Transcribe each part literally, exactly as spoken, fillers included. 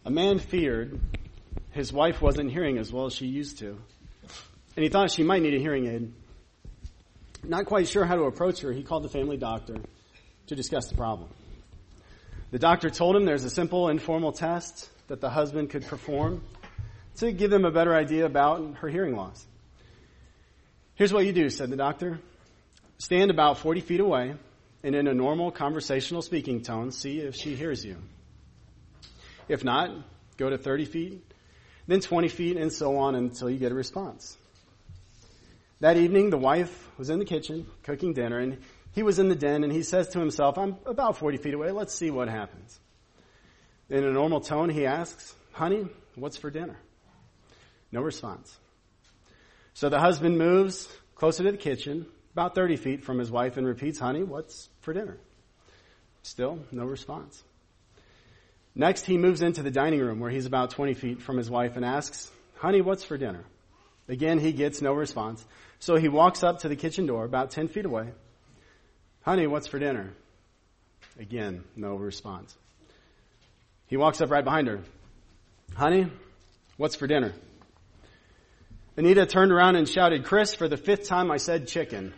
A man feared his wife wasn't hearing as well as she used to, and he thought she might need a hearing aid. Not quite sure how to approach her, he called the family doctor to discuss the problem. The doctor told him there's a simple informal test that the husband could perform to give them a better idea about her hearing loss. Here's what you do, said the doctor. Stand about forty feet away and in a normal conversational speaking tone, see if she hears you. If not, go to thirty feet, then twenty feet, and so on until you get a response. That evening, the wife was in the kitchen cooking dinner, and he was in the den, and he says to himself, I'm about forty feet away. Let's see what happens. In a normal tone, he asks, honey, what's for dinner? No response. So the husband moves closer to the kitchen, about thirty feet from his wife, and repeats, honey, what's for dinner? Still, no response. Next, he moves into the dining room where he's about twenty feet from his wife and asks, honey, what's for dinner? Again, he gets no response. So he walks up to the kitchen door about ten feet away. Honey, what's for dinner? Again, no response. He walks up right behind her. Honey, what's for dinner? Anita turned around and shouted, Chris, for the fifth time I said chicken.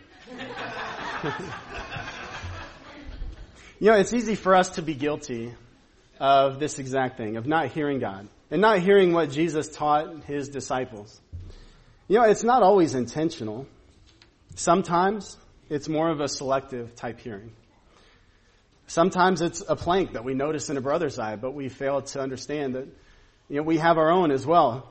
You know, it's easy for us to be guilty of this exact thing, of not hearing God and not hearing what Jesus taught his disciples. You know, it's not always intentional. Sometimes it's more of a selective type hearing. Sometimes it's a plank that we notice in a brother's eye, but we fail to understand that, you know, we have our own as well.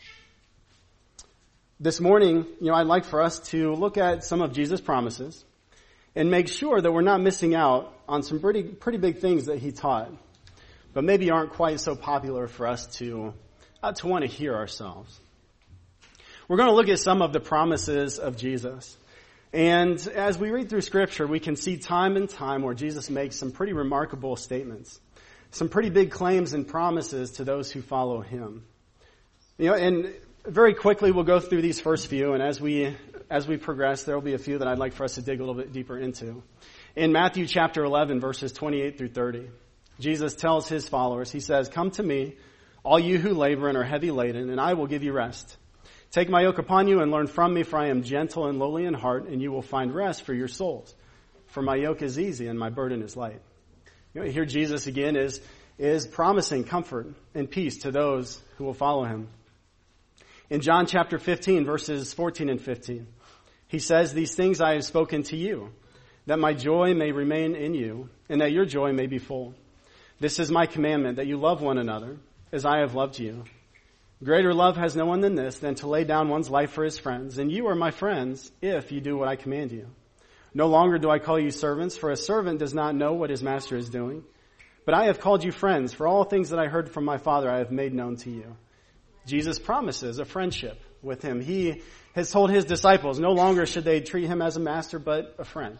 This morning, you know, I'd like for us to look at some of Jesus' promises and make sure that we're not missing out on some pretty, pretty big things that he taught, but maybe aren't quite so popular for us to, uh, to want to hear ourselves. We're going to look at some of the promises of Jesus. And as we read through Scripture, we can see time and time where Jesus makes some pretty remarkable statements, some pretty big claims and promises to those who follow him. You know, and very quickly we'll go through these first few, and as we as we progress, there will be a few that I'd like for us to dig a little bit deeper into. In Matthew chapter eleven, verses twenty-eight through thirty, Jesus tells his followers, he says, come to me, all you who labor and are heavy laden, and I will give you rest. Take my yoke upon you and learn from me, for I am gentle and lowly in heart, and you will find rest for your souls. For my yoke is easy and my burden is light. You know, here Jesus again is, is promising comfort and peace to those who will follow him. In John chapter fifteen, verses fourteen and fifteen, he says, these things I have spoken to you, that my joy may remain in you, and that your joy may be full. This is my commandment, that you love one another, as I have loved you. Greater love has no one than this, than to lay down one's life for his friends. And you are my friends, if you do what I command you. No longer do I call you servants, for a servant does not know what his master is doing. But I have called you friends, for all things that I heard from my Father I have made known to you. Jesus promises a friendship with him. He has told his disciples no longer should they treat him as a master, but a friend.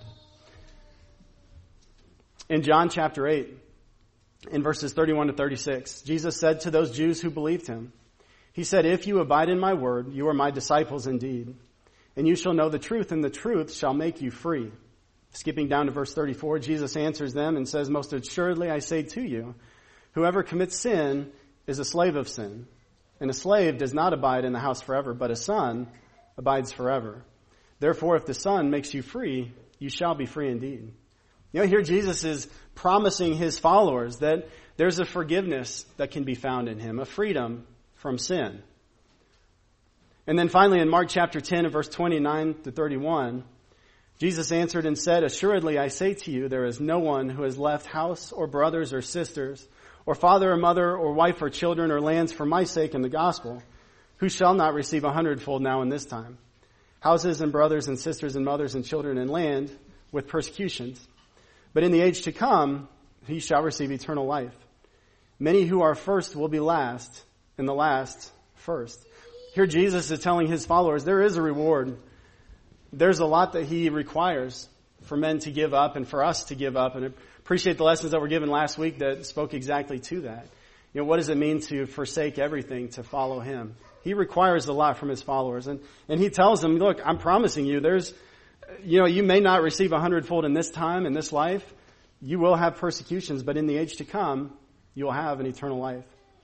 In John chapter eight, in verses thirty-one to thirty-six, Jesus said to those Jews who believed him, he said, if you abide in my word, you are my disciples indeed, and you shall know the truth, and the truth shall make you free. Skipping down to verse thirty-four, Jesus answers them and says, most assuredly I say to you, whoever commits sin is a slave of sin. And a slave does not abide in the house forever, but a son abides forever. Therefore, if the Son makes you free, you shall be free indeed. You know, here Jesus is promising his followers that there's a forgiveness that can be found in him, a freedom from sin. And then finally in Mark chapter ten and verse twenty-nine to thirty-one, Jesus answered and said, assuredly I say to you, there is no one who has left house or brothers or sisters or father or mother or wife or children or lands for my sake and the gospel, who shall not receive a hundredfold now in this time. Houses and brothers and sisters and mothers and children and land with persecutions. But in the age to come, he shall receive eternal life. Many who are first will be last, and the last first. Here Jesus is telling his followers there is a reward. There's a lot that he requires for men to give up and for us to give up. And I appreciate the lessons that were given last week that spoke exactly to that. You know, what does it mean to forsake everything to follow him? He requires a lot from his followers. And, and he tells them, look, I'm promising you, there's, you know, you may not receive a hundredfold in this time, in this life. You will have persecutions, but in the age to come, you will have an eternal life.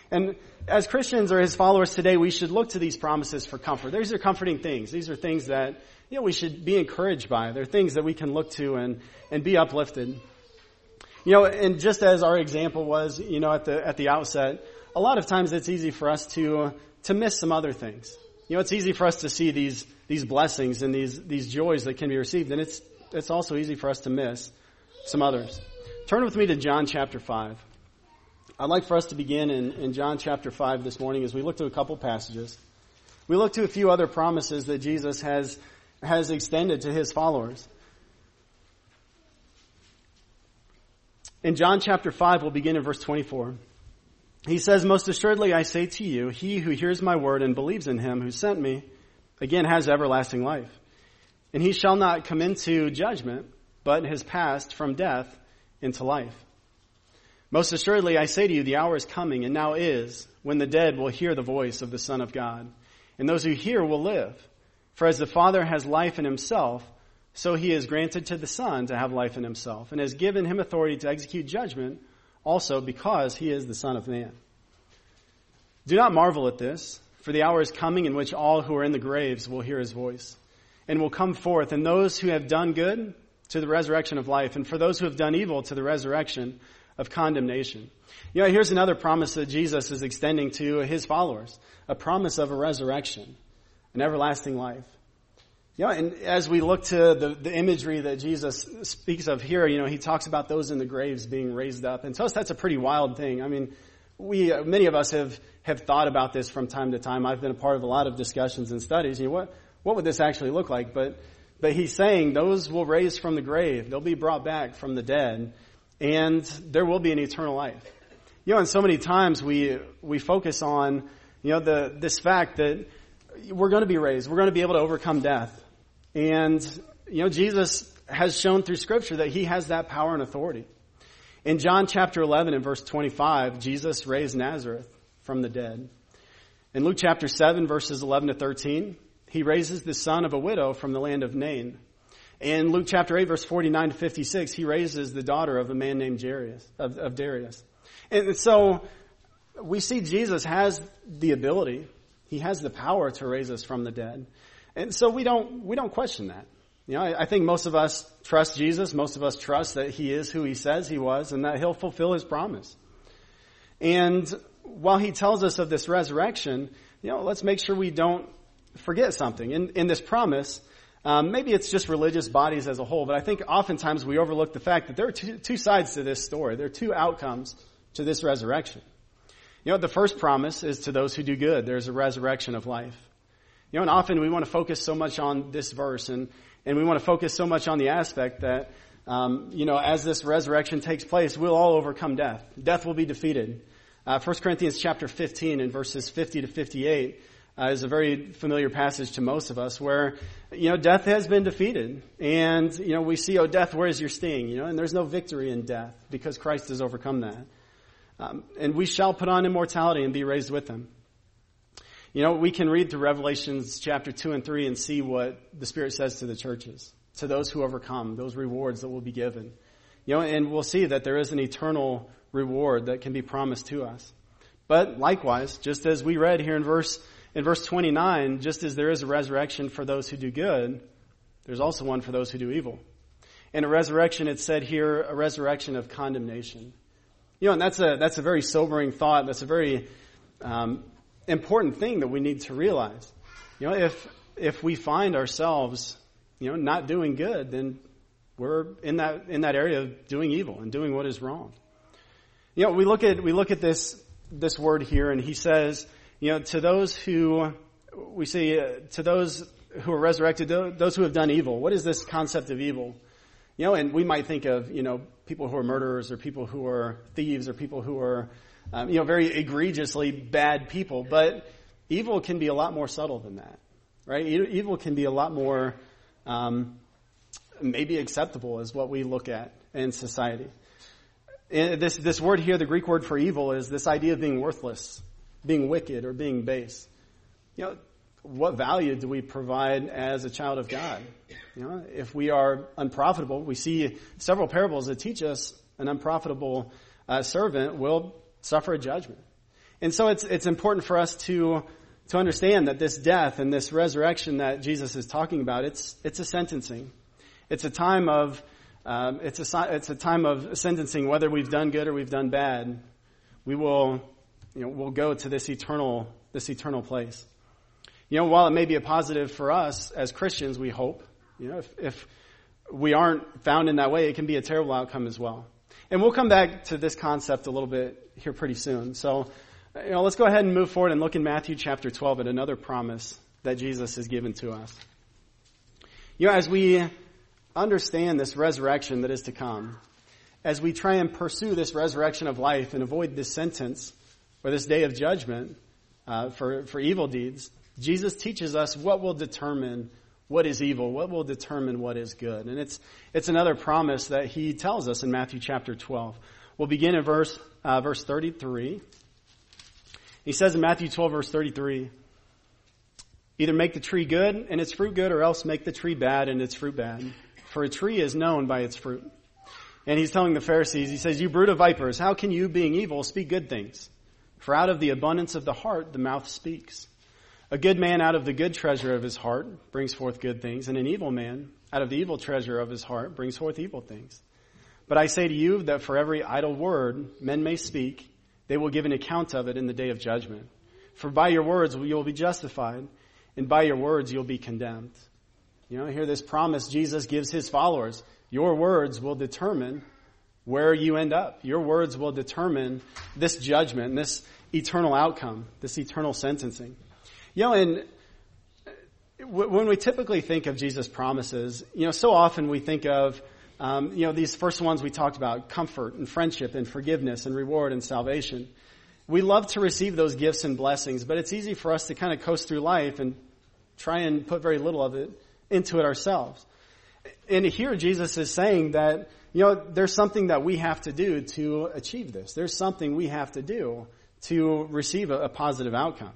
And as Christians or his followers today, we should look to these promises for comfort. These are comforting things. These are things that, you know, we should be encouraged by. They're things that we can look to and, and be uplifted. You know, and just as our example was, you know, at the, at the outset, a lot of times it's easy for us to, to miss some other things. You know, it's easy for us to see these, these blessings and these, these joys that can be received. And it's, it's also easy for us to miss some others. Turn with me to John chapter five. I'd like for us to begin in, in John chapter five this morning as we look to a couple passages. We look to a few other promises that Jesus has, has extended to his followers. In John chapter five, we'll begin in verse twenty-four. He says, "Most assuredly I say to you, he who hears my word and believes in him who sent me, again has everlasting life. And he shall not come into judgment, but has passed from death into life. Most assuredly I say to you, the hour is coming, and now is, when the dead will hear the voice of the Son of God. And those who hear will live. For as the Father has life in himself, so he has granted to the Son to have life in himself, and has given him authority to execute judgment, also because he is the Son of Man. Do not marvel at this, for the hour is coming in which all who are in the graves will hear his voice, and will come forth, and those who have done good to the resurrection of life, and for those who have done evil to the resurrection of condemnation." You know, here's another promise that Jesus is extending to his followers, a promise of a resurrection, an everlasting life. You know, and as we look to the, the imagery that Jesus speaks of here, you know, he talks about those in the graves being raised up. And to us, that's a pretty wild thing. I mean, we, many of us have, have thought about this from time to time. I've been a part of a lot of discussions and studies. You know, what, what would this actually look like? But, but he's saying those will raise from the grave. They'll be brought back from the dead, and there will be an eternal life. You know, and so many times we, we focus on, you know, the, this fact that we're going to be raised. We're going to be able to overcome death. And, you know, Jesus has shown through Scripture that he has that power and authority. In John chapter eleven and verse twenty-five, Jesus raised Nazareth from the dead. In Luke chapter seven, verses eleven to thirteen, he raises the son of a widow from the land of Nain. In Luke chapter eight, verse forty-nine to fifty-six, he raises the daughter of a man named Jairus, of, of Darius. And so we see Jesus has the ability, he has the power to raise us from the dead. And so we don't, we don't question that. You know, I, I think most of us trust Jesus. Most of us trust that he is who he says he was and that he'll fulfill his promise. And while he tells us of this resurrection, you know, let's make sure we don't forget something. In, in this promise, um, maybe it's just religious bodies as a whole, but I think oftentimes we overlook the fact that there are two, two sides to this story. There are two outcomes to this resurrection. You know, the first promise is to those who do good. There's a resurrection of life. You know, and often we want to focus so much on this verse, and, and we want to focus so much on the aspect that, um, you know, as this resurrection takes place, we'll all overcome death. Death will be defeated. Uh, First Corinthians chapter fifteen and verses fifty to fifty-eight uh, is a very familiar passage to most of us where, you know, death has been defeated. And, you know, we see, oh, death, where is your sting? You know, and there's no victory in death because Christ has overcome that. Um, and we shall put on immortality and be raised with him. You know, we can read through Revelations chapter two and three and see what the Spirit says to the churches, to those who overcome, those rewards that will be given. You know, and we'll see that there is an eternal reward that can be promised to us. But likewise, just as we read here in verse in verse twenty-nine, just as there is a resurrection for those who do good, there's also one for those who do evil. And a resurrection, it's said here, a resurrection of condemnation. You know, and that's a that's a very sobering thought. That's a very um, important thing that we need to realize. You know, if if we find ourselves, you know, not doing good, then we're in that in that area of doing evil and doing what is wrong. You know, we look at we look at this this word here, and he says, you know, to those who we see uh, to those who are resurrected, those who have done evil. What is this concept of evil? You know, and we might think of, you know, people who are murderers or people who are thieves or people who are Um, you know, very egregiously bad people, but evil can be a lot more subtle than that, right? E- evil can be a lot more, um, maybe acceptable as what we look at in society. And this this word here, the Greek word for evil, is this idea of being worthless, being wicked, or being base. You know, what value do we provide as a child of God? You know, if we are unprofitable, we see several parables that teach us an unprofitable uh, servant will suffer a judgment. And so it's it's important for us to to understand that this death and this resurrection that Jesus is talking about, it's it's a sentencing. It's a time of um, it's a it's a time of sentencing, whether we've done good or we've done bad. We will, you know, we'll go to this eternal this eternal place. You know, while it may be a positive for us as Christians, we hope, you know, if, if we aren't found in that way, it can be a terrible outcome as well. And we'll come back to this concept a little bit here pretty soon. So, you know, let's go ahead and move forward and look in Matthew chapter twelve at another promise that Jesus has given to us. You know, as we understand this resurrection that is to come, as we try and pursue this resurrection of life and avoid this sentence or this day of judgment uh, for, for evil deeds, Jesus teaches us what will determine what is evil, what will determine what is good. And it's it's another promise that he tells us in Matthew chapter twelve. We'll begin in verse uh, verse thirty-three. He says in Matthew twelve, verse thirty-three, either make the tree good and its fruit good, or else make the tree bad and its fruit bad. For a tree is known by its fruit. And he's telling the Pharisees, he says, you brood of vipers, how can you, being evil, speak good things? For out of the abundance of the heart, the mouth speaks. A good man out of the good treasure of his heart brings forth good things, and an evil man out of the evil treasure of his heart brings forth evil things. But I say to you that for every idle word men may speak, they will give an account of it in the day of judgment. For by your words you will be justified, and by your words you'll be condemned. You know, hear this promise Jesus gives his followers. Your words will determine where you end up. Your words will determine this judgment, this eternal outcome, this eternal sentencing. You know, and when we typically think of Jesus' promises, you know, so often we think of, um, you know, these first ones we talked about, comfort and friendship and forgiveness and reward and salvation. We love to receive those gifts and blessings, but it's easy for us to kind of coast through life and try and put very little of it into it ourselves. And here Jesus is saying that, you know, there's something that we have to do to achieve this. There's something we have to do to receive a, a positive outcome.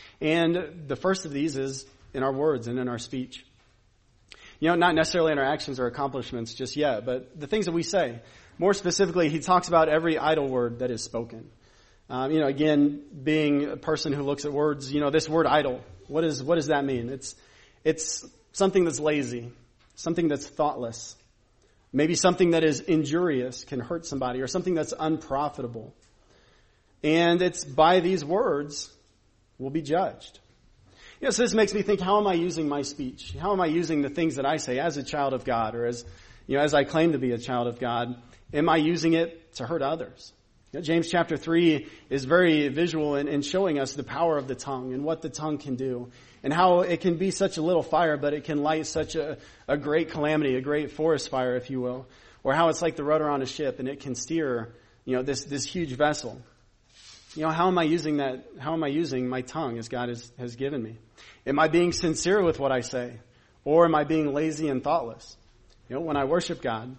And the first of these is in our words and in our speech. You know, not necessarily in our actions or accomplishments just yet, but the things that we say. More specifically, he talks about every idle word that is spoken. Um, you know, again, being a person who looks at words, you know, this word idle, what is what does that mean? It's it's something that's lazy, something that's thoughtless, maybe something that is injurious, can hurt somebody, or something that's unprofitable. And it's by these words we'll be judged. You know, so this makes me think, how am I using my speech? How am I using the things that I say as a child of God, or as, you know, as I claim to be a child of God? Am I using it to hurt others? You know, James chapter three is very visual in, in showing us the power of the tongue and what the tongue can do, and how it can be such a little fire, but it can light such a, a great calamity, a great forest fire, if you will, or how it's like the rudder on a ship and it can steer, you know, this, this huge vessel. You know, how am I using that? How am I using my tongue as God has, has given me? Am I being sincere with what I say? Or am I being lazy and thoughtless? You know, when I worship God,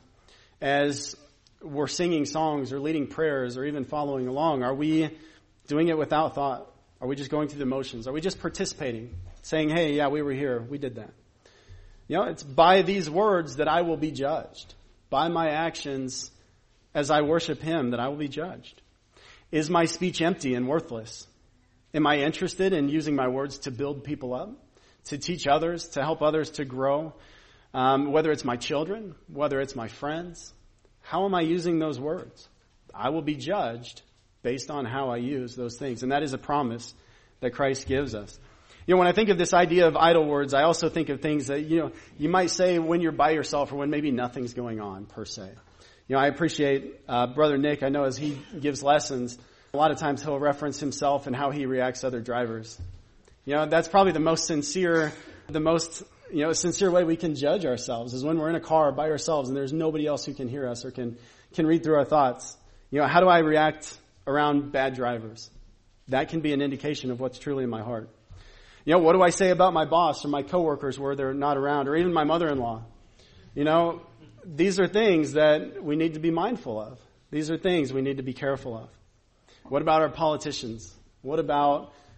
as we're singing songs or leading prayers or even following along, are we doing it without thought? Are we just going through the motions? Are we just participating, saying, hey, yeah, we were here, we did that? You know, it's by these words that I will be judged. By my actions as I worship Him that I will be judged. Is my speech empty and worthless? Am I interested in using my words to build people up, to teach others, to help others to grow? Um, whether it's my children, whether it's my friends, how am I using those words? I will be judged based on how I use those things. And that is a promise that Christ gives us. You know, when I think of this idea of idle words, I also think of things that, you know, you might say when you're by yourself or when maybe nothing's going on per se. You know, I appreciate uh, Brother Nick. I know as he gives lessons, a lot of times he'll reference himself and how he reacts to other drivers. You know, that's probably the most sincere, the most, you know, sincere way we can judge ourselves is when we're in a car by ourselves and there's nobody else who can hear us or can, can read through our thoughts. You know, how do I react around bad drivers? That can be an indication of what's truly in my heart. You know, what do I say about my boss or my coworkers where they're not around, or even my mother-in-law? You know, these are things that we need to be mindful of. These are things we need to be careful of. What about our politicians? What about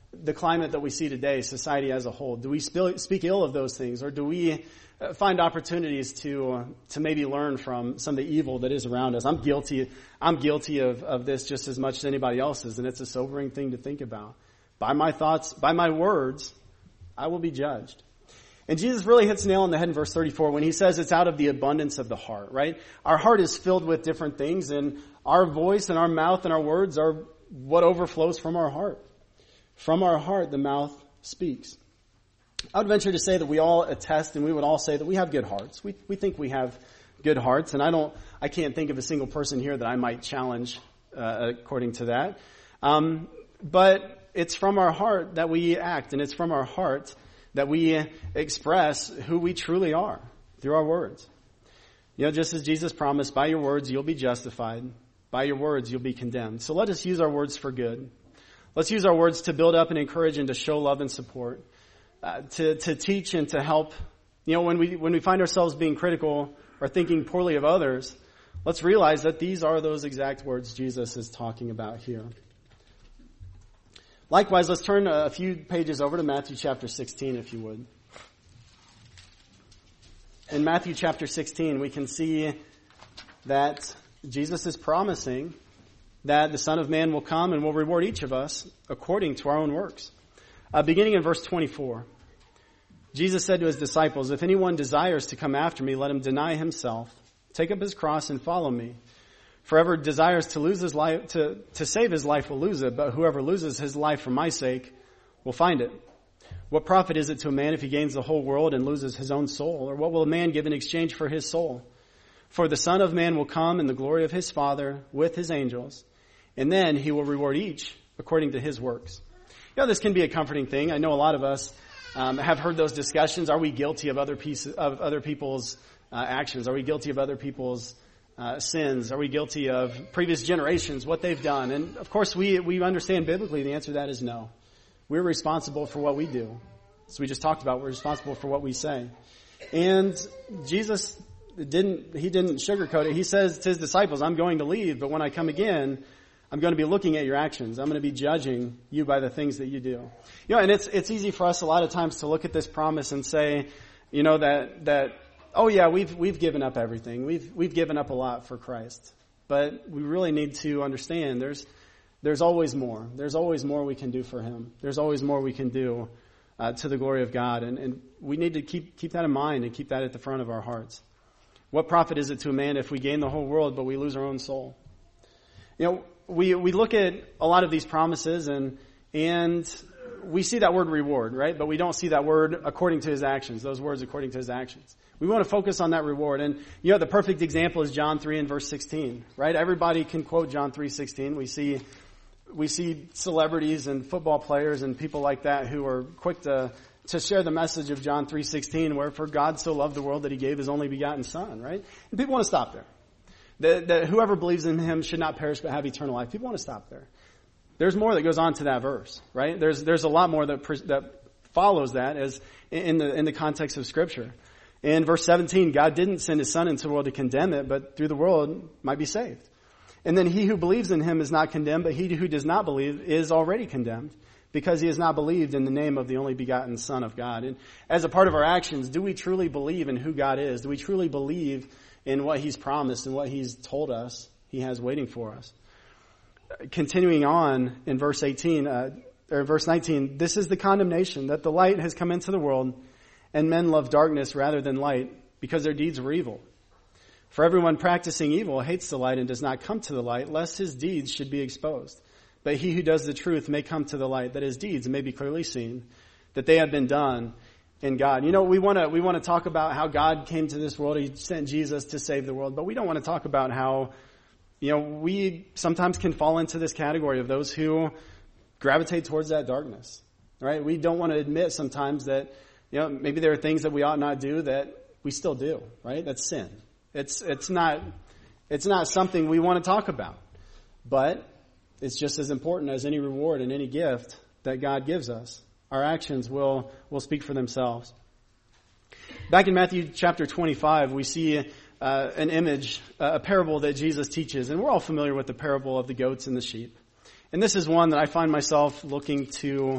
the climate that we see today, society as a whole? Do we speak ill of those things, or do we find opportunities to uh, to maybe learn from some of the evil that is around us? I'm guilty. I'm guilty of, of this just as much as anybody else is, and it's a sobering thing to think about. By my thoughts, by my words, I will be judged. And Jesus really hits the nail on the head in verse thirty-four when he says it's out of the abundance of the heart, right? Our heart is filled with different things, and our voice and our mouth and our words are what overflows from our heart. From our heart, the mouth speaks. I would venture to say that we all attest, and we would all say that we have good hearts. We we think we have good hearts, and I don't, I can't think of a single person here that I might challenge uh, according to that. Um, but it's from our heart that we act, and it's from our heart that we express who we truly are through our words. You know, just as Jesus promised, by your words you'll be justified, by your words you'll be condemned. So let us use our words for good. Let's use our words to build up and encourage and to show love and support. Uh, to, to teach and to help. You know, when we, when we find ourselves being critical or thinking poorly of others, let's realize that these are those exact words Jesus is talking about here. Likewise, let's turn a few pages over to Matthew chapter sixteen, if you would. In Matthew chapter sixteen, we can see that Jesus is promising that the Son of Man will come and will reward each of us according to our own works. Uh, beginning in verse twenty-four, Jesus said to his disciples, if anyone desires to come after me, let him deny himself, take up his cross and follow me. For whoever desires to lose his life, to, to save his life will lose it, but whoever loses his life for my sake will find it. What profit is it to a man if he gains the whole world and loses his own soul? Or what will a man give in exchange for his soul? For the Son of Man will come in the glory of his Father with his angels, and then he will reward each according to his works. You know, this can be a comforting thing. I know a lot of us um, have heard those discussions. Are we guilty of other pieces, of other people's uh, actions? Are we guilty of other people's uh, sins? Are we guilty of previous generations, what they've done? And of course, we we understand biblically the answer to that is no. We're responsible for what we do. So we just talked about we're responsible for what we say. And Jesus didn't he didn't sugarcoat it. He says to his disciples, I'm going to leave, but when I come again, I'm going to be looking at your actions. I'm going to be judging you by the things that you do. You know, and it's it's easy for us a lot of times to look at this promise and say, you know, that that oh yeah, we've we've given up everything. We've we've given up a lot for Christ. But we really need to understand there's there's always more. There's always more we can do for him. There's always more we can do uh, to the glory of God, and and we need to keep keep that in mind and keep that at the front of our hearts. What profit is it to a man if we gain the whole world but we lose our own soul? You know, we we look at a lot of these promises and and we see that word reward, right? But we don't see that word according to his actions, those words according to his actions. We want to focus on that reward. And you know, the perfect example is John three and verse sixteen, right? Everybody can quote John three sixteen. We see we see celebrities and football players and people like that who are quick to to share the message of John three sixteen, where for God so loved the world that he gave his only begotten Son, right? And people want to stop there. That, that whoever believes in him should not perish but have eternal life. People want to stop there. There's more that goes on to that verse, right? There's there's a lot more that that follows that as in the in the context of Scripture. In verse seventeen, God didn't send his Son into the world to condemn it, but through the world might be saved. And then he who believes in him is not condemned, but he who does not believe is already condemned, because he has not believed in the name of the only begotten Son of God. And as a part of our actions, do we truly believe in who God is? Do we truly believe in what he's promised and what he's told us he has waiting for us? Continuing on in verse eighteen, uh, or verse nineteen, this is the condemnation, that the light has come into the world, and men love darkness rather than light, because their deeds were evil. For everyone practicing evil hates the light and does not come to the light, lest his deeds should be exposed. But he who does the truth may come to the light, that his deeds may be clearly seen, that they have been done in God. You know, we want to we want to talk about how God came to this world. He sent Jesus to save the world. But we don't want to talk about how, you know, we sometimes can fall into this category of those who gravitate towards that darkness, right? We don't want to admit sometimes that, you know, maybe there are things that we ought not do that we still do, right? That's sin. It's it's not it's not something we want to talk about. But it's just as important as any reward and any gift that God gives us. Our actions will, will speak for themselves. Back in Matthew chapter twenty-five, we see uh, an image, uh, a parable that Jesus teaches. And we're all familiar with the parable of the goats and the sheep. And this is one that I find myself looking to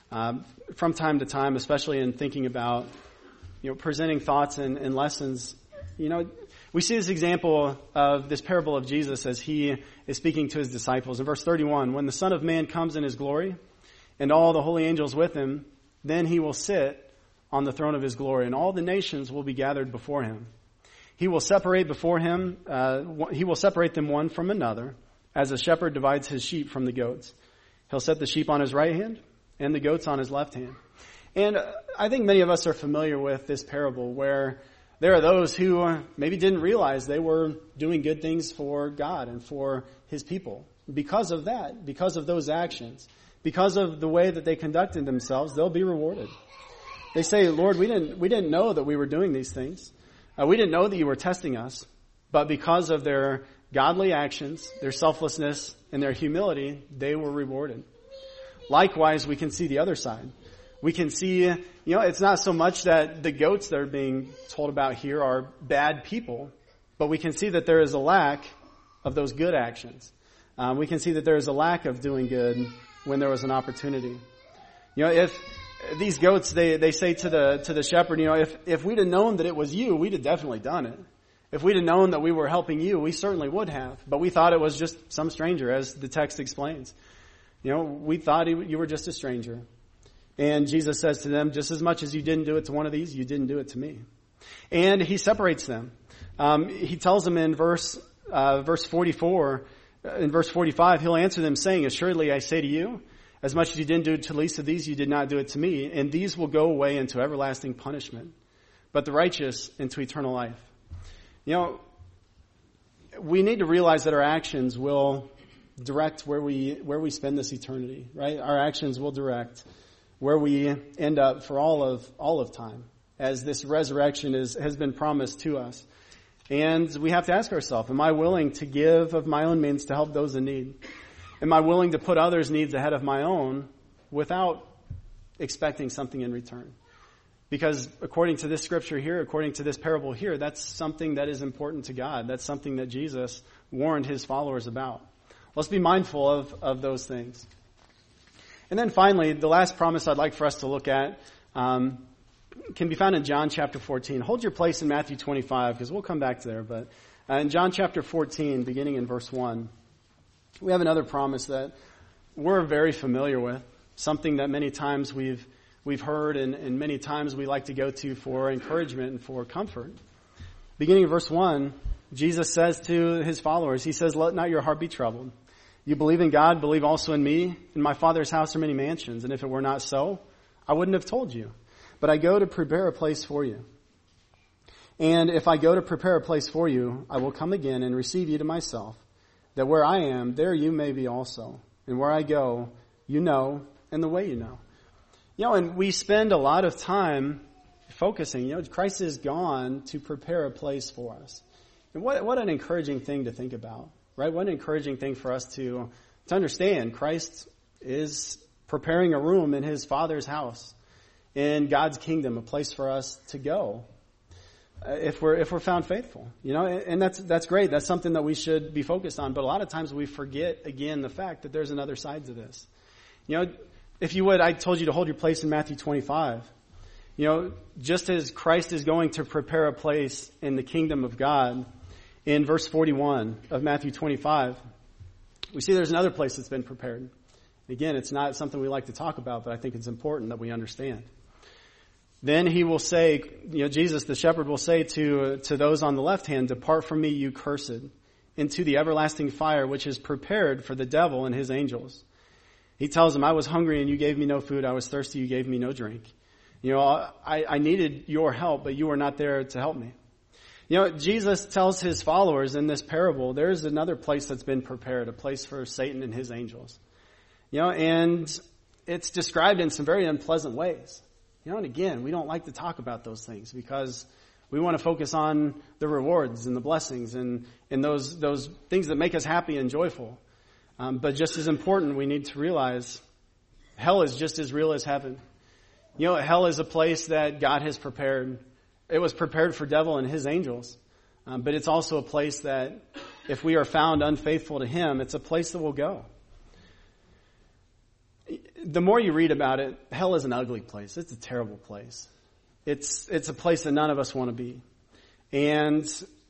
Um, from time to time, especially in thinking about, you know, presenting thoughts and, and lessons, you know, we see this example of this parable of Jesus as he is speaking to his disciples. In verse thirty-one, when the Son of Man comes in his glory and all the holy angels with him, then he will sit on the throne of his glory, and all the nations will be gathered before him. He will separate before him, uh, he will separate them one from another, as a shepherd divides his sheep from the goats. He'll set the sheep on his right hand and the goats on his left hand. And I think many of us are familiar with this parable where there are those who maybe didn't realize they were doing good things for God and for his people. Because of that, because of those actions, because of the way that they conducted themselves, they'll be rewarded. They say, Lord, we didn't, we didn't know that we were doing these things. Uh, we didn't know that you were testing us. But because of their godly actions, their selflessness, and their humility, they were rewarded. Likewise, we can see the other side. We can see, you know, it's not so much that the goats that are being told about here are bad people, but we can see that there is a lack of those good actions. Um, we can see that there is a lack of doing good when there was an opportunity. You know, if these goats, they, they say to the, to the shepherd, you know, if, if we'd have known that it was you, we'd have definitely done it. If we'd have known that we were helping you, we certainly would have. But we thought it was just some stranger, as the text explains. You know, we thought you were just a stranger. And Jesus says to them, just as much as you didn't do it to one of these, you didn't do it to me. And he separates them. Um, he tells them in verse, uh, verse forty-four, in verse forty-five, he'll answer them saying, assuredly I say to you, as much as you didn't do it to the least of these, you did not do it to me. And these will go away into everlasting punishment, but the righteous into eternal life. You know, we need to realize that our actions will direct where we, where we spend this eternity, right? Our actions will direct where we end up for all of, all of time, as this resurrection is, has been promised to us. And we have to ask ourselves, am I willing to give of my own means to help those in need? Am I willing to put others' needs ahead of my own without expecting something in return? Because according to this scripture here, according to this parable here, that's something that is important to God. That's something that Jesus warned his followers about. Let's be mindful of, of those things. And then finally, the last promise I'd like for us to look at um, can be found in John chapter fourteen. Hold your place in Matthew twenty-five, because we'll come back to there. But uh, in John chapter fourteen, beginning in verse one, we have another promise that we're very familiar with, something that many times we've we've heard and, and many times we like to go to for encouragement and for comfort. Beginning in verse one, Jesus says to his followers, he says, let not your heart be troubled. You believe in God, believe also in me. In my Father's house are many mansions, and if it were not so, I wouldn't have told you. But I go to prepare a place for you. And if I go to prepare a place for you, I will come again and receive you to myself, that where I am, there you may be also. And where I go, you know, and the way you know. You know, and we spend a lot of time focusing, you know, Christ is gone to prepare a place for us. And what, what an encouraging thing to think about. Right? What an encouraging thing for us to, to understand. Christ is preparing a room in his Father's house, in God's kingdom, a place for us to go uh, if we're if we're found faithful. You know, and, and that's that's great. That's something that we should be focused on. But a lot of times we forget again the fact that there's another side to this. You know, if you would, I told you to hold your place in Matthew twenty-five. You know, just as Christ is going to prepare a place in the kingdom of God, in verse forty-one of Matthew twenty-five, we see there's another place that's been prepared. Again, it's not something we like to talk about, but I think it's important that we understand. Then he will say, you know, Jesus, the shepherd, will say to, to those on the left hand, depart from me, you cursed, into the everlasting fire, which is prepared for the devil and his angels. He tells them, I was hungry and you gave me no food. I was thirsty, you gave me no drink. You know, I, I needed your help, but you were not there to help me. You know, Jesus tells his followers in this parable, there's another place that's been prepared, a place for Satan and his angels. You know, and it's described in some very unpleasant ways. You know, and again, we don't like to talk about those things because we want to focus on the rewards and the blessings and, and those, those things that make us happy and joyful. Um, but just as important, we need to realize hell is just as real as heaven. You know, hell is a place that God has prepared. It was prepared for devil and his angels. Um, but it's also a place that if we are found unfaithful to him, it's a place that we'll go. the more you read about it, hell is an ugly place. It's a terrible place. It's it's a place that none of us want to be. And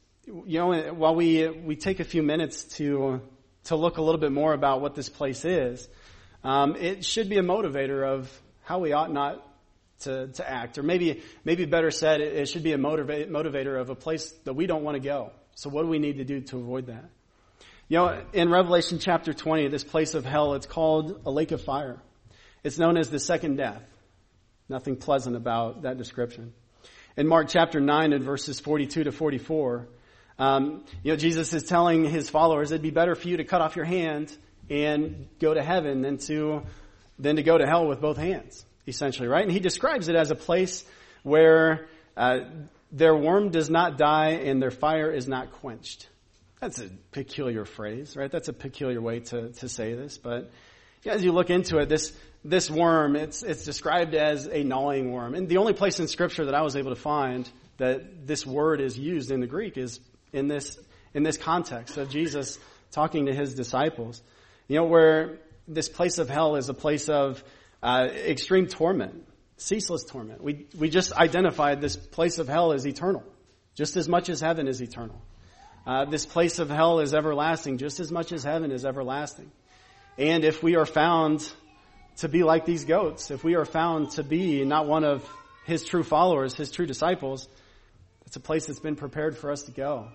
you know, while we we take a few minutes to to look a little bit more about what this place is, um, it should be a motivator of how we ought not to to act, or maybe maybe better said, it, it should be a motivate, motivator of a place that we don't want to go. So what do we need to do to avoid that? You know, in Revelation chapter twenty, this place of hell, it's called a lake of fire. It's known as the second death. Nothing pleasant about that description. In Mark chapter nine and verses forty-two to forty-four, um, you know, Jesus is telling his followers it'd be better for you to cut off your hand and go to heaven than to than to go to hell with both hands, essentially, right? And he describes it as a place where uh, their worm does not die and their fire is not quenched. That's a peculiar phrase, right? That's a peculiar way to, to say this. But yeah, as you look into it, this this worm, it's it's described as a gnawing worm. And the only place in Scripture that I was able to find that this word is used in the Greek is in this in this context of Jesus talking to his disciples. You know, where this place of hell is a place of uh, extreme torment, ceaseless torment. We we just identified this place of hell as eternal, just as much as heaven is eternal. Uh, this place of hell is everlasting, just as much as heaven is everlasting. And if we are found to be like these goats, if we are found to be not one of his true followers, his true disciples, it's a place that's been prepared for us to go.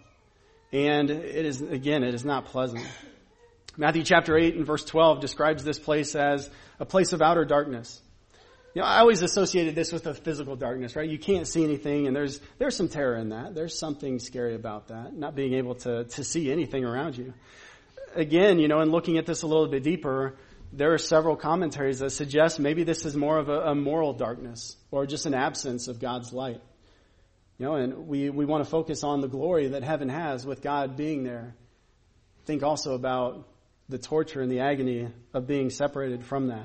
And it is, again, it is not pleasant. Matthew chapter eight and verse twelve describes this place as a place of outer darkness. You know, I always associated this with a physical darkness, right? You can't see anything, and there's there's some terror in that. There's something scary about that, not being able to, to see anything around you. Again, you know, in looking at this a little bit deeper, there are several commentaries that suggest maybe this is more of a, a moral darkness or just an absence of God's light. You know, and we, we want to focus on the glory that heaven has with God being there. Think also about the torture and the agony of being separated from that.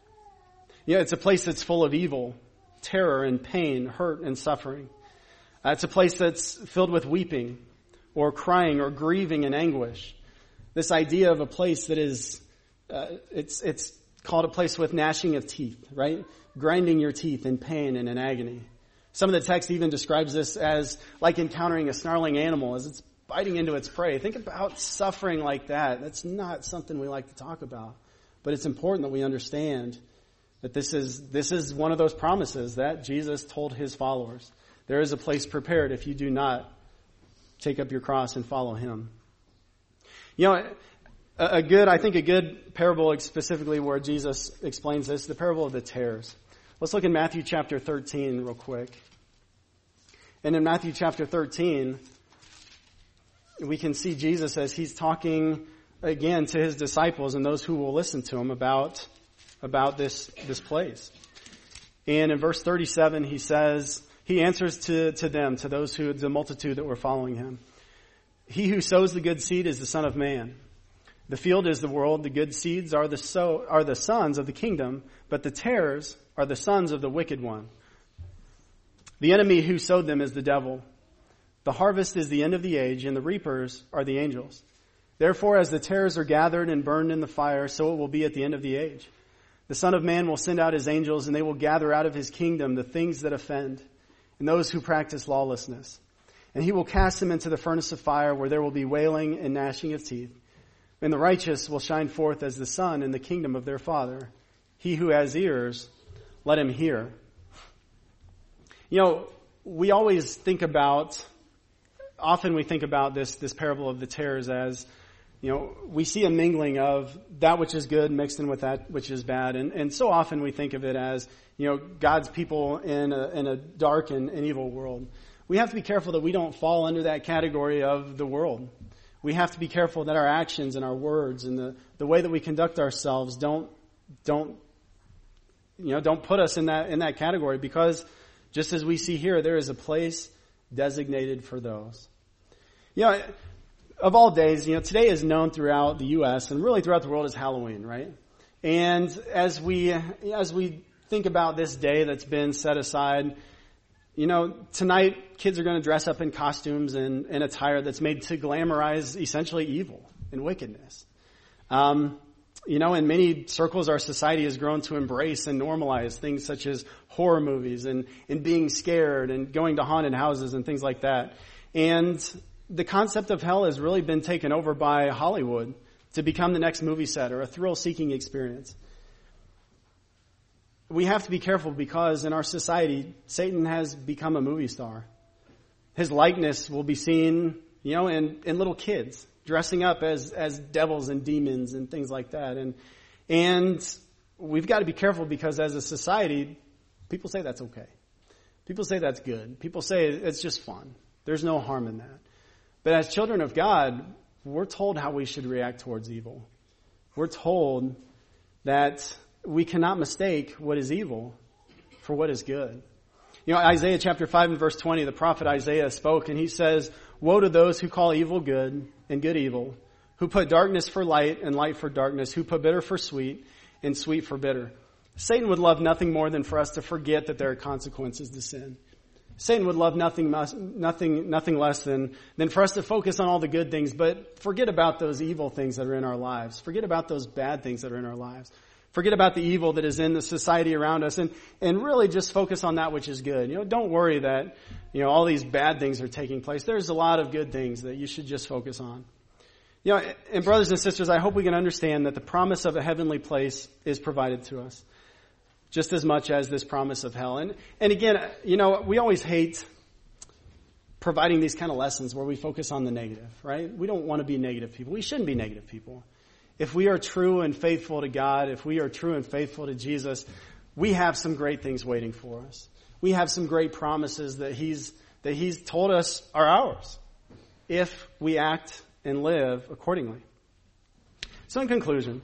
Yeah, it's a place that's full of evil, terror and pain, hurt and suffering. Uh, it's a place that's filled with weeping or crying or grieving and anguish. This idea of a place that is, uh, it's it's called a place with gnashing of teeth, right? Grinding your teeth in pain and in agony. Some of the text even describes this as like encountering a snarling animal as it's biting into its prey. Think about suffering like that. That's not something we like to talk about. But it's important that we understand that this is this is one of those promises that Jesus told his followers. There is a place prepared if you do not take up your cross and follow him. You know, a, a good, I think a good parable specifically where Jesus explains this, the parable of the tares. Let's look in Matthew chapter thirteen real quick. And in Matthew chapter thirteen, we can see Jesus as he's talking again to his disciples and those who will listen to him about about this, this place. And in verse thirty-seven, he says, he answers to, to them, to those who, the multitude that were following him. He who sows the good seed is the Son of Man. The field is the world. The good seeds are the so, are the sons of the kingdom, but the tares are the sons of the wicked one. The enemy who sowed them is the devil. The harvest is the end of the age, and the reapers are the angels. Therefore, as the tares are gathered and burned in the fire, so it will be at the end of the age. The Son of Man will send out his angels, and they will gather out of his kingdom the things that offend, and those who practice lawlessness. And he will cast them into the furnace of fire, where there will be wailing and gnashing of teeth. And the righteous will shine forth as the sun in the kingdom of their Father. He who has ears, let him hear. You know, we always think about, often we think about this, this parable of the tares as, you know, we see a mingling of that which is good mixed in with that which is bad. And, and so often we think of it as, you know, God's people in a, in a dark and, and evil world. We have to be careful that we don't fall under that category of the world. We have to be careful that our actions and our words and the, the way that we conduct ourselves don't, don't, you know, don't put us in that, in that category, because just as we see here, there is a place designated for those. You know, of all days, you know, today is known throughout the U S and really throughout the world as Halloween, right? And as we, as we think about this day that's been set aside, you know, tonight kids are going to dress up in costumes and, and attire that's made to glamorize essentially evil and wickedness. Um, You know, in many circles, our society has grown to embrace and normalize things such as horror movies and, and being scared and going to haunted houses and things like that. And the concept of hell has really been taken over by Hollywood to become the next movie set or a thrill-seeking experience. We have to be careful because in our society, Satan has become a movie star. His likeness will be seen, you know, in, in little kids dressing up as, as devils and demons and things like that. And, and we've got to be careful because as a society, people say that's okay. People say that's good. People say it's just fun. There's no harm in that. But as children of God, we're told how we should react towards evil. We're told that we cannot mistake what is evil for what is good. You know, Isaiah chapter five and verse twenty, the prophet Isaiah spoke and he says, "Woe to those who call evil good and good evil, who put darkness for light and light for darkness, who put bitter for sweet and sweet for bitter." Satan would love nothing more than for us to forget that there are consequences to sin. Satan would love nothing, nothing, nothing less than, than for us to focus on all the good things, but forget about those evil things that are in our lives. Forget about those bad things that are in our lives. Forget about the evil that is in the society around us and, and really just focus on that which is good. You know, don't worry that, you know, all these bad things are taking place. There's a lot of good things that you should just focus on. You know, and brothers and sisters, I hope we can understand that the promise of a heavenly place is provided to us just as much as this promise of hell. And, and again, you know, we always hate providing these kind of lessons where we focus on the negative, right? We don't want to be negative people. We shouldn't be negative people. If we are true and faithful to God, if we are true and faithful to Jesus, we have some great things waiting for us. We have some great promises that He's, that He's told us are ours if we act and live accordingly. So in conclusion,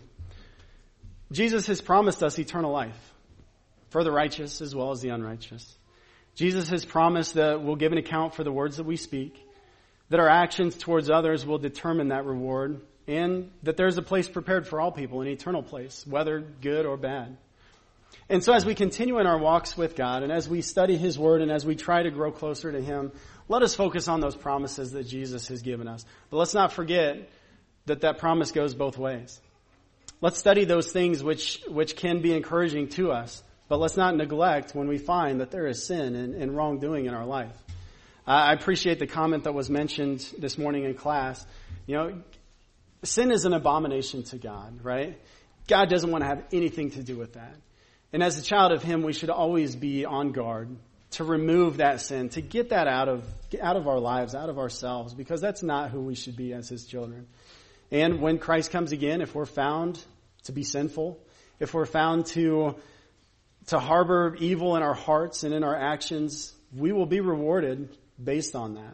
Jesus has promised us eternal life for the righteous as well as the unrighteous. Jesus has promised that we'll give an account for the words that we speak, that our actions towards others will determine that reward, and that there's a place prepared for all people, an eternal place, whether good or bad. And so as we continue in our walks with God, and as we study His Word, and as we try to grow closer to Him, let us focus on those promises that Jesus has given us. But let's not forget that that promise goes both ways. Let's study those things which, which can be encouraging to us, but let's not neglect when we find that there is sin and, and wrongdoing in our life. Uh, I appreciate the comment that was mentioned this morning in class. You know, sin is an abomination to God, right? God doesn't want to have anything to do with that. And as a child of Him, we should always be on guard to remove that sin, to get that out of, out of our lives, out of ourselves, because that's not who we should be as His children. And when Christ comes again, if we're found to be sinful, if we're found to, to harbor evil in our hearts and in our actions, we will be rewarded based on that.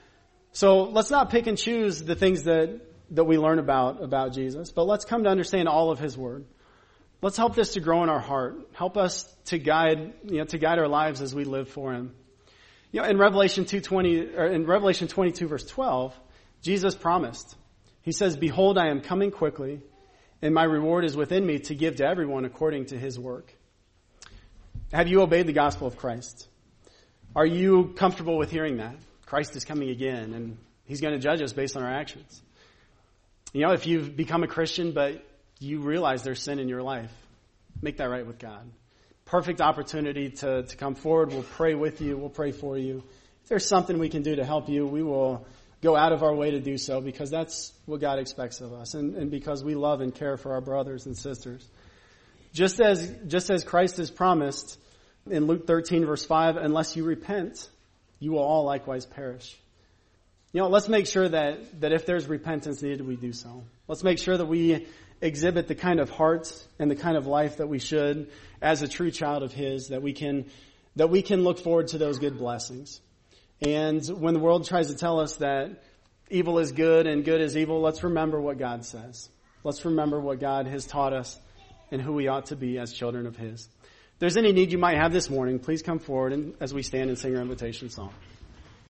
So let's not pick and choose the things that that we learn about, about Jesus, but let's come to understand all of His Word. Let's help this to grow in our heart. Help us to guide, you know, to guide our lives as we live for Him. You know, in Revelation two twenty, or in Revelation twenty-two verse twelve, Jesus promised. He says, "Behold, I am coming quickly, and my reward is within me to give to everyone according to his work." Have you obeyed the gospel of Christ? Are you comfortable with hearing that? Christ is coming again, and He's going to judge us based on our actions. You know, if you've become a Christian, but you realize there's sin in your life, make that right with God. Perfect opportunity to, to come forward. We'll pray with you. We'll pray for you. If there's something we can do to help you, we will go out of our way to do so because that's what God expects of us and, and because we love and care for our brothers and sisters. Just as, just as Christ has promised in Luke thirteen verse five, unless you repent, you will all likewise perish. You know, let's make sure that, that if there's repentance needed, we do so. Let's make sure that we exhibit the kind of heart and the kind of life that we should as a true child of His, that we can, that we can look forward to those good blessings. And when the world tries to tell us that evil is good and good is evil, let's remember what God says. Let's remember what God has taught us and who we ought to be as children of His. If there's any need you might have this morning, please come forward and as we stand and sing our invitation song.